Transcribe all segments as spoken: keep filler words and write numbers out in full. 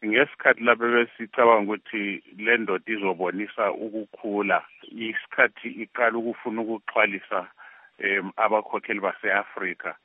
ngesikhathi lapho besicabanga ukuthi le ndoda izobonisa ukukhula, isikhathi iqala ukufuna ukuxhwalisa em abakhokheli base-Afrika.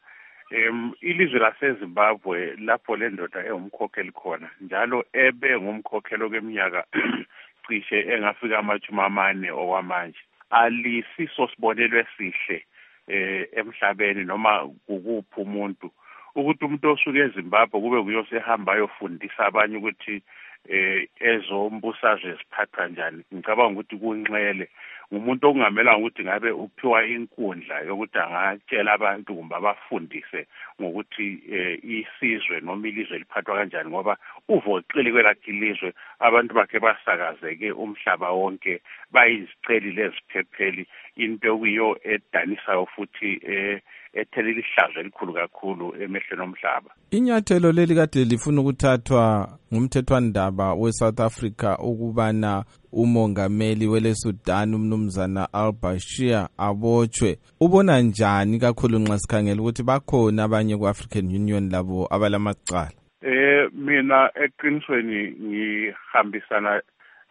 Em ilizwe laseZimbabwe lapho le ndoda engumkhokheli khona njalo ebe ngumkhokheli kweminyaka cishe engafika amajumi amane okwamanje. Alisiso sibonelo esihle eh emhlabeni noma kukuphi umuntu ukuthi umuntu osuke eZimbabwe kube kuyosehamba ayofundisa abanye ukuthi eh ezombusazwe ziphatha kanjani. Ngicabanga ukuthi kunxele umuntu okungamelanga ukuthi ngabe uphiwa inkundla yokuthi angatshela abantu kumbe abafundise ngokuthi isizwe noma ilizwe liphathwa kanjani ngoba uvoqile kwelakhe ilizwe abantu bakhe basakazeke umhlaba wonke bayiziceli leziphepheli into okuyiyo edanisayo futhi eh ethelela ihlazo elikhulu kakhulu emehlweni omhlaba. Inyathelo leli kade lifuna ukuthathwa ngumthethwandaba we-South Africa ukubana umongameli wele Sudan umnumzana al-Bashir abotshwe. Ubona njani kakhulu nxa sikhangela ukuthi bakhona abanye ku-African Union labo abalamacala? Eh mina eqinisweni ngihambisana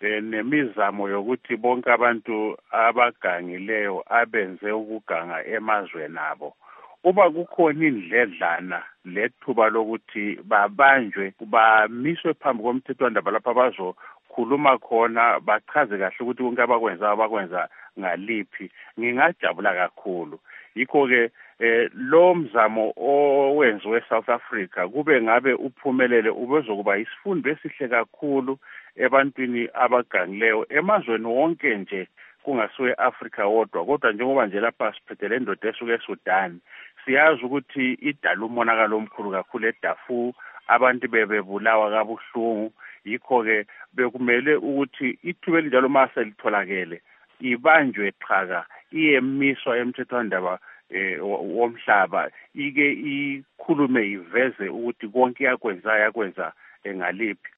nemizamo yokuthi bonke abantu abagangileyo abenze ukuganga emazweni abo uba kukhona indledlana lethuba lokuthi babanjwe bamiswe phambi komthethwandaba lapha bazokhuluma khona bachaze kahle ukuthi konke abakwenza abakwenza ngaliphi ngingajabula kakhulu. Yikho ke eh lo mzamo owenziwe eSouth Africa kube ngabe uphumelele ubezokuba isifundo esihle kakhulu ebantwini abagangileyo emazweni wonke nje kungasiwe Africa wodwa kodwa njengoba nje lapha siphethele indoda esuke eSudan siyazi ukuthi idala umonakalo omkhulu kakhulu eDarfur abantu bebebulawa kabuhlungu. Yikho ke bekumele ukuthi ithuba elinjalo mase litholakele ibanjwe qhaka iyemiswa emthethwandaba eh womhlaba ike ikhulume iveze ukuthi konke yakwenza yakwenza engaliphi.